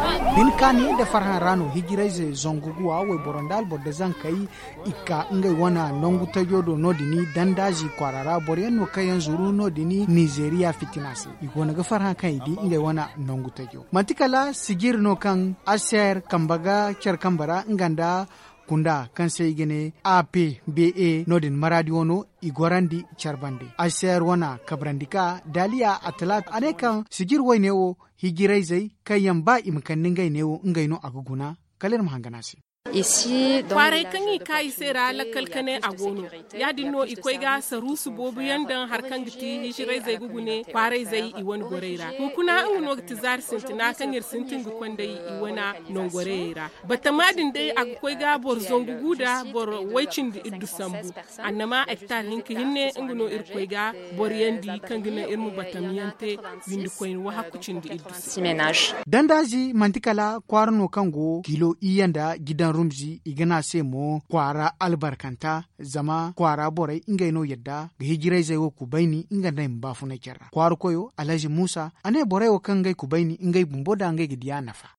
bin kani da farhan rano hijirai ze zonguguwa we borondal bodda zan kai ikka ngai wana nongu tajodo nodini dandaji kwarara boryan no kayan zuru nodini Nigeria fitinasi igona ga farhan kai di ngai wana nongu tajo mantikala sigir no kan aser kambaga kyar kambara nganda kunda kan sai gene APBA nodin maradiono igorandi charbande aser wana kabrandika dalia atlat anekan sigir waynewo higirai zai kayan ba imkannin gainewo ngaino aguguna kalir mahanganasi kwarai kan yi kai sera lakal kane a gono ya dinno ikwai ga sarusu bobu yandan harkan giti hishirai zai gugune kwarai zai i wani goreira kuna an no tizar sintina kan yir sintin gu kwanda i wana non goreira bata madin dai akwai ga bor zongugu da bor waicin di iddu sambu annama hectar hinki hinne nguno irkwai ga bor yandi kan gina irmu batamiyante windi koyin wa hakucin di iddu simenage dandaji mantikala kwarno kango kilo iyanda gidan rumzi igana se mo kwara albarkanta zama kwara borai ingaino yadda ga hijirai zai wo kubaini inga na mbafu na kyara kwara koyo Alhaji Musa ane borai wo kan gai kubaini ingai bumbo da ngai gidiya nafa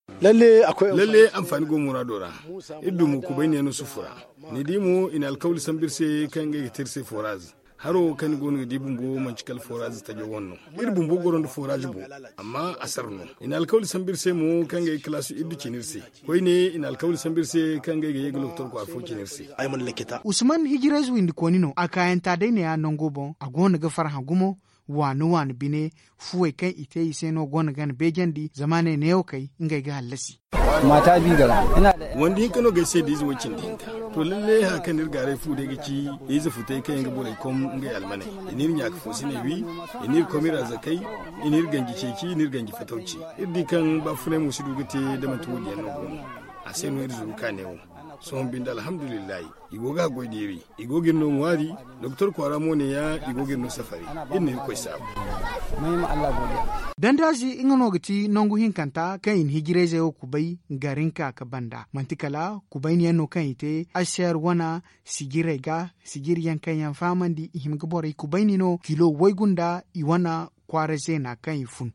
lalle amfani go muradora iddu mu kubaini no sufura ni dimu in alkawli sambirse kan gai tirse foraz haro kan gonu di bumbo manchikal forage ta jowonno ir bumbo goron forage bo amma asarno in alkawli sambirse mu kanga klasu iddu cinirse koyne in alkawli sambirse kanga ga yeglo doktor ko afo cinirse ay man lekita Usman hijiraz windi konino akayan ta dai ne ya nongo bon agona ga farha gumo wani bine fuwe kan ite iseno gona gan bejendi zamane ne yau kai ingai ga halasi mata bi gara ina da wanda yin kano gaise da izuwa cin dinka to lalle haka nir gare fu da gici izu futai kan ga bore kom ngai almane inir nya ka fosi ne wi inir komira zakai inir gangi ceki inir gangi fatauci iddi kan ba fune musu dugute da matu da nan gon a sai no izu ka ne son bin da alhamdulillah igoga goidiri igogin no wari doktor kwara mo ne ya igogin no safari inni ko sabu mai ma Allah godiya dandaji ingano gati nongu hinkanta kan in higireze yo kubai garinka ka banda mantikala kubai ne no kan ite ashar wana sigirega sigir yankan yan famandi ihim gbore kubai ni no kilo waigunda iwana kwareze na kan ifun